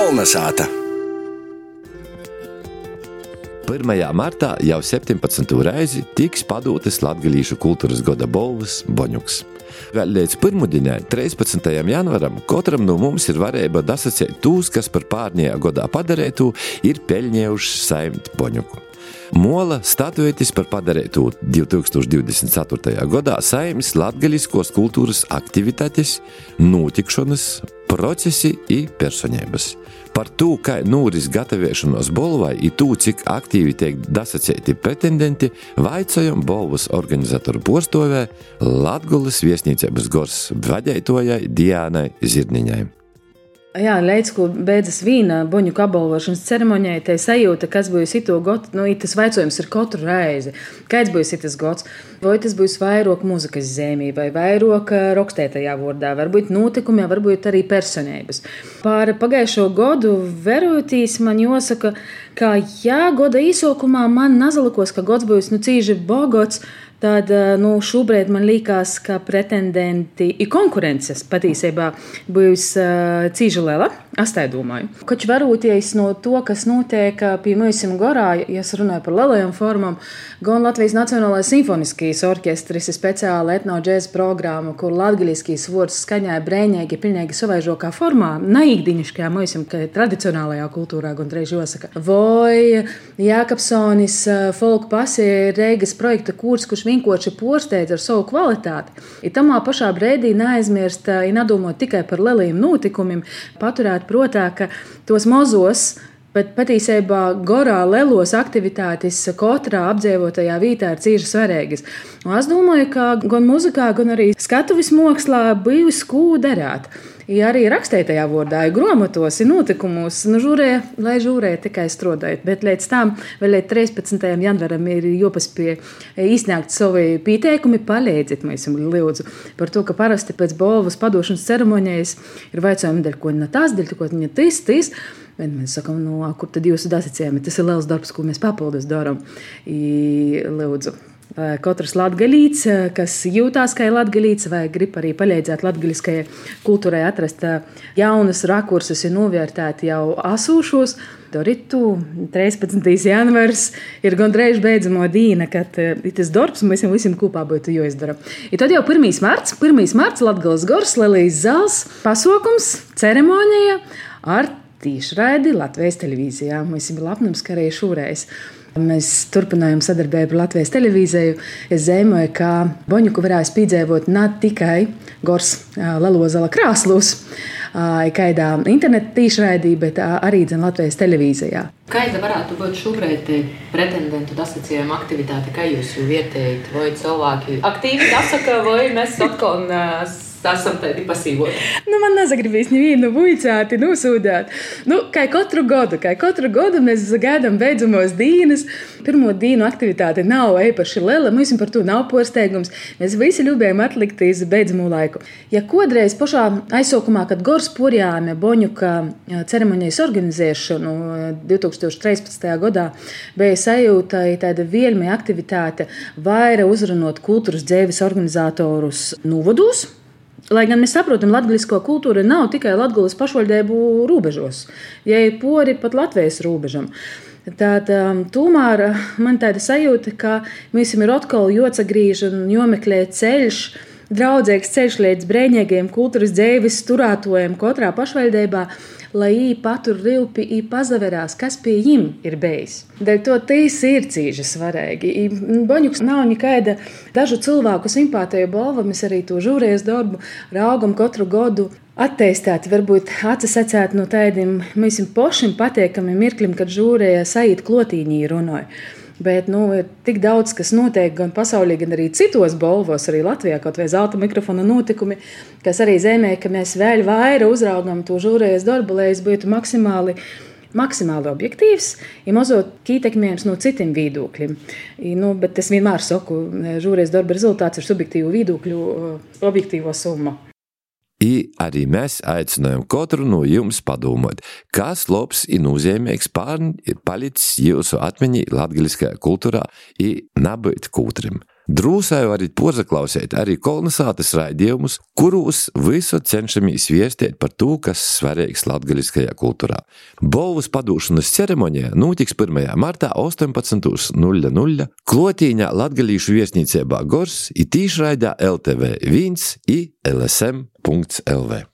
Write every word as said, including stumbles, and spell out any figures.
Kolnesāta. pirmajā martā jau septiņpadsmitā reizi tiks padūtas latgalīšu kultūras goda balvas Boņuks. Vēl līdz pirmdienai, trīspadsmitajam janvaram, katram no mums ir varēja dasacēt tūs, kas par pārņējā godā padarētu, ir peļņējuši saimt Boņuku. Mola statuetis par padarētu divi tūkstoši divdesmit ceturtajā gadā saimnes latgaliskos kultūras aktivitātes, notikšanas, procesi i personības. Par to, kā nūris gataviešanos bolvai i to, cik aktīvi tiek dasacēti pretendenti, vaicojam bolvas organizatoru porstovē Latgolas viesnīcības gors vadeitojai Diānai Zirniņai. Jā, līdz ko beidzas vīna Boņuku apbalvošanas ceremonijai, tai sajūta, kas būs ito gods, nu, tas vaicojums ir katru reizi. Kāds būs itas gods? Vai tas būs vairāk muzikas zemī, vai vairāk rakstētajā vārdā, varbūt notikumi, varbūt arī personības. Par pagājušo godu verotīs man jāsaka, ka jā, goda īsokumā man nazalikos, ka gods būs, nu, cīži bogots. Tad nu, šobrīd man liekas, ka pretendenti ir konkurences patiesībā būs uh, cīži liela. Es tā domāju. Kač varoties no to, kas notiek pie mums gorā, ja es runāju par lielajām formām, gan Latvijas Nacionālais simfoniskais orķestris ir speciāla etno-džēza programma, kur latgaliskīs vārds skaņāja brēņēgi, pilnīgi savaižokā formā, naīgdiņiškajā mums, kā tradicionālajā kultūrā, gan reiz jāsaka. Vai Jākapsonis folk pasē Reigas projekta kurs, kurš vienkārši porsteidz ar savu kvalitāti. I tamā pašā brēdī neaizmirst, i nedomot tikai par lielajiem notikumiem, paturēt protā, ka tos mozos, bet patiesībā gorā lielos aktivitātes katrā apdzīvotajā vietā ir cīši svarīgas. Un es domāju, ka gan muzikā, gan arī skatuves mākslā bijis ko darāt. Ja arī rakstētajā vārdā, ja grāmatos, ja notikumos, nu žūrē, lai žūrē tikai strādājot, bet līdz tam vēl līdz trīspadsmitajam janvaram ir jāpaspēj izsniegt savi pieteikumi, palīdziet mums lūdzu par to, ka parasti pēc balvas padošanas ceremonijas ir vaicājumi, dēļ ko ne tās, dēļ ko ne tis, tis. Bet mēs sakām, nu, kur tad jūs dasacījumi? Tas ir liels darbs, ko mēs papildus darām. I, lūdzu. Katrs latgalīts, kas jūtās kā latgalīts vai grib arī palīdzēt latgaliskajai kultūrai atrast jaunas rakursus un novērtēt jau asūšos, doritu trīspadsmitais janvars ir gandrīz beidzamo dīna, kad ir tas darbs mēs visiem kopā būtu jāizdara. I tad jau pirmais marts, pirmais marts Latgales gors, lielais zals, pasākums, ceremonija ar tīšraidi Latvijas televīzijā. Mēs esam lepnums, ka arī šoreiz. Mēs turpinājām sadarbību ar Latvijas televīziju. Es zēmoju, ka Boņuku varēs piedzīvot ne tikai gors Lelozala krāslus, kādā interneta tīšraidī, bet arī dzen Latvijas televīzijā. Kāda varētu būt šobrīd pretendentu dasacījuma aktivitāte, kā jūs jau vietējat, vai cilvēki aktīvi dasaka, vai mēs atkal esam tādi pasīvoti? Nu, man nezagribīs nevienu vuicāti nosūdāt. Nu, kā katru godu, kā katru godu mēs gaidām beidzamos dīnas. Pirmo dīnu aktivitāte nav īpaši liela, mums par to nav porsteigums. Mēs visi ļubējam atlikt iz beidzamo laiku. Ja kodreiz pašā aizsaukumā, kad gors porjāme Boņuka ceremonijas organizēšanu divi tūkstoši trīspadsmitajā gadā, bija sajūta tāda vielme aktivitāte vaira uzrunot kultūras dzēves organizatorus novados. Lai gan mēs saprotam, latgalisko kultūra nav tikai Latgales pašvaldību robežos, ja ir pori pat Latvijas robežam. Tad tomēr man tāda sajūta, ka mēs ir atkal jāsagriež un jāmeklē ceļš, draudzīgs ceļš līdz brēņīgiem kultūras dzēves turētojiem katrā pašvaldībā, lai viņi patur rilpi un pazaverās, kas pie viņiem ir bijis. Dēļ to tīs ir cīži svarīgi. Boņuks nav nekāda dažu cilvēku simpātiju balva, mēs arī to žūrējas darbu raugam katru godu atteistāt, varbūt atsasacēt no tādiem mums pašiem patiekamiem mirklim, kad žūrēja Saīta Klotīņī runāja. Bet nu, ir tik daudz, kas notiek gan pasaulī, gan arī citos balvos, arī Latvijā, kaut vai zelta mikrofona notikumi, kas arī zīmē, ka mēs vēl vairāk uzraugam to žūrējas darbu, lai es būtu maksimāli, maksimāli objektīvs, ja mazot kītekmējums no citiem viedokļiem. Nu, bet es vienmēr saku, žūrējas darba rezultāts ir subjektīvu viedokļu objektīvo summa. I arī mēs aicinājām katru no jums padomāt, kas labs i nozīmīgs pārn ir palicis jūsu atmiņā latgaliskajā kultūrā i nabūt kūtrim. Drūsai varit porzaklausēt arī kolonizātas raidījumus, kurūs visu cenšamies viestēt par to, kas svarīgs latgaliskajā kultūrā. Bolvas padūšanas ceremonija notiks pirmajā martā astoņpadsmit nulle nulle klotīņā latgalīšu viesnīcībā Gors i tīšraidā L T V viens i L S M punkts L V.